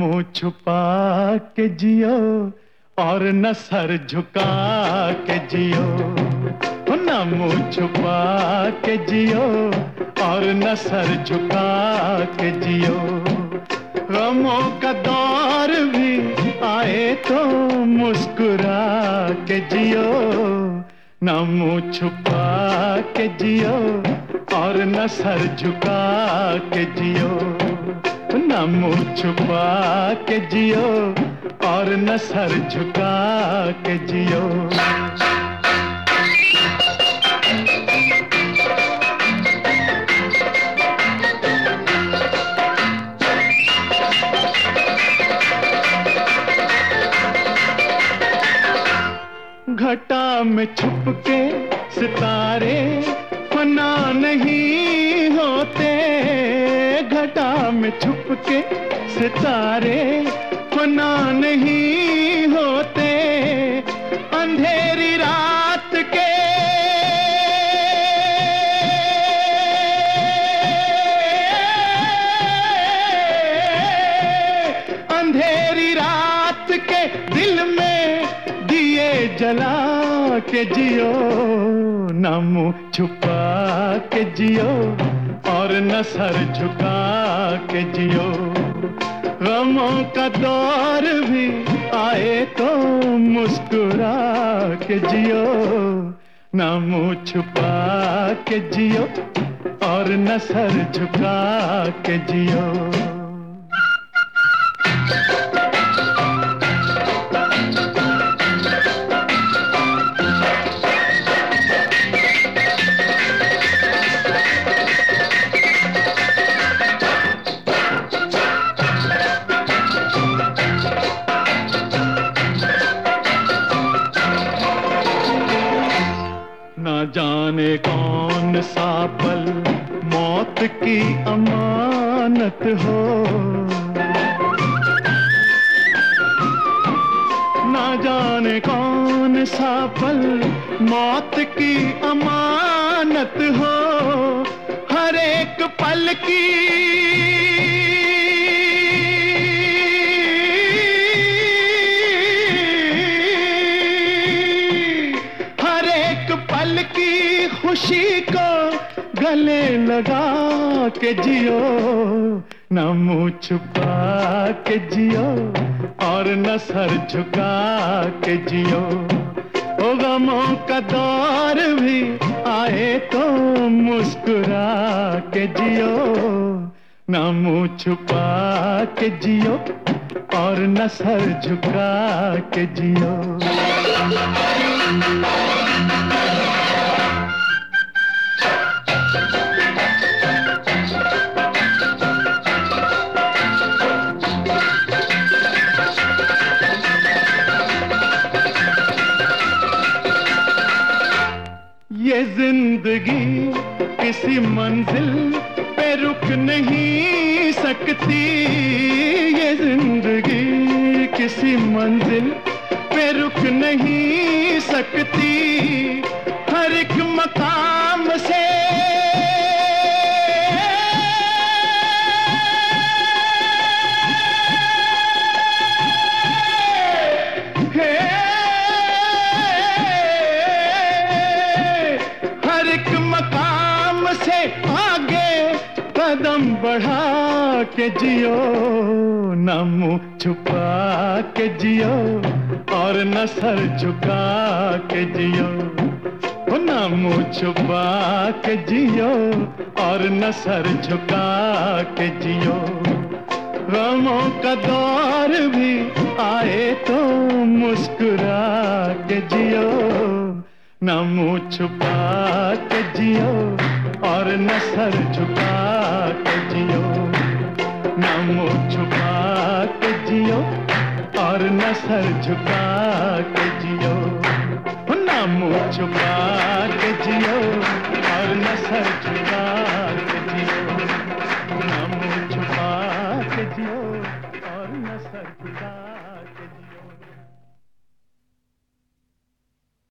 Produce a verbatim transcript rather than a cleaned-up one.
मुंह छुपा के जियो और न सर झुका के जियो, न मुंह छुपा के जियो और न सर झुका के जियो। गमों का दौर भी आए तो मुस्कुरा के जियो, न मुंह छुपा के जियो और न सर झुका के जियो, न मुंह छुपा के जियो और न सर झुका के जियो। घटा में छुप के सितारे फना नहीं होते, घटा में छुप के सितारे फना नहीं होते। अंधेरी रात के अंधेरी रात के दिल में दिए जला के जियो, न मुंह छुपा के जियो और न सर झुका के जियो। गमों का दौर भी आए तो मुस्कुरा के जियो, न मुंह छुपा के जियो और न सर झुका के जियो। ना जाने कौन सा पल मौत की अमानत हो, ना जाने कौन सा पल मौत की अमानत हो। हर एक पल की पल की खुशी को गले लगा के जियो, न मुंह छुपा के जियो और न सर झुका के जियो। ओ गमों का दौर भी आए तो मुस्कुरा के जियो, न मुंह छुपा के जियो और न सर झुका के जियो। ये जिंदगी किसी मंजिल पे रुक नहीं सकती, ये जिंदगी किसी मंजिल पे रुक नहीं सकती। हर एक मकाम से से आगे कदम बढ़ा के जियो, न मुंह छुपा के जियो और न सर झुका के जियो, न मुंह छुपा के जियो और न सर झुका के जियो। गमों का दौर भी आए तो मुस्कुरा के जियो, न मुंह छुपा के जियो और न सर झुका के जियो, न मुंह छुपा के जियो और न सर झुका के जियो, न मुंह छुपा के जियो और न सर झुका